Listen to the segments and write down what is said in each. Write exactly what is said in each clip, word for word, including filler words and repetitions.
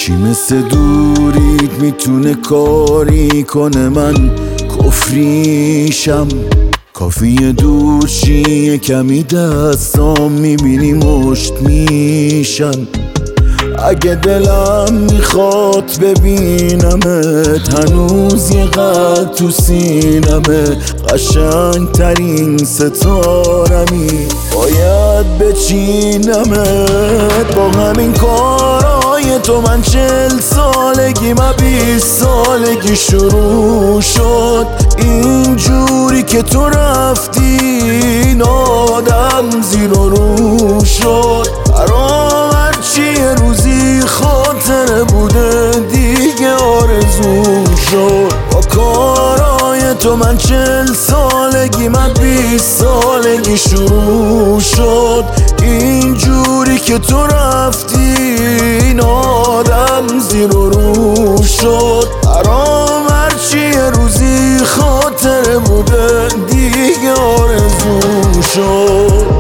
چی مثل دورید میتونه کاری کنه من کفریشم؟ کافیه دور چیه کمی دستام میبینی مشت میشن. اگه دلم میخواد ببینمت هنوز یه قلب تو سینمه، قشنگ ترین ستارمی باید بچینمت. با همین کارای تو من چل سالگی من بیست سالگی شروع شد. اینجوری که تو رفتی این آدم زیر و رو شد. برام هرچی یه روزی خاطره بوده دیگه آرزو شد. با کارای تو من چل سالگی من بیست سالگی شروع شد. اینجوری که تو رفتی این آدم زیر و رو شد. برام هرچی یه روزی خاطره بوده دیگه آرزو شد.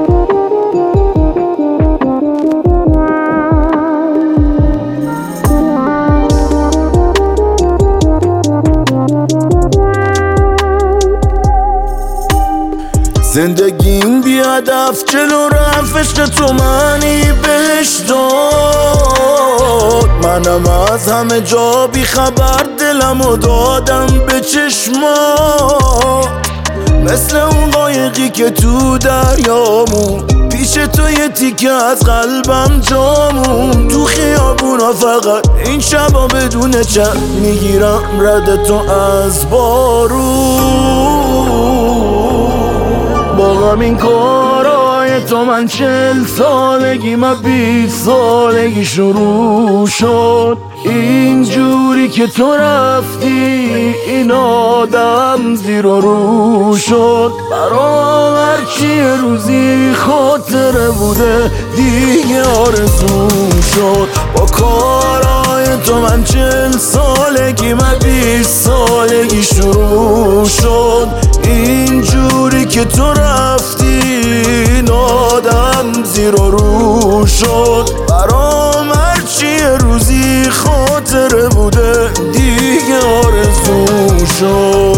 زندگیم بی هدف جلو رفت، عشق تو منی بهش داد. منم از همه جا بی خبر دلمو دادم به چشما، مثل اون قایقی که تو دریامون پیش تو یه تیکه از قلبم جامون. تو خیابونا فقط این شبا بدون چند میگیرم رد تو از بارون. با همین کارای تو من چل سالگی من بیست سالگی شروع شد. اینجوری که تو رفتی این آدم زیر و رو شد. برام هرچی یه روزی خاطره بوده دیگه آرزو شد. با کارای تو من چل سالگی من بیست سالگی شروع شد. اینجوری که تو رفتی این آدم زیر و رو شد. برام هرچی یه روزی خاطره بوده دیگه آرزو شد.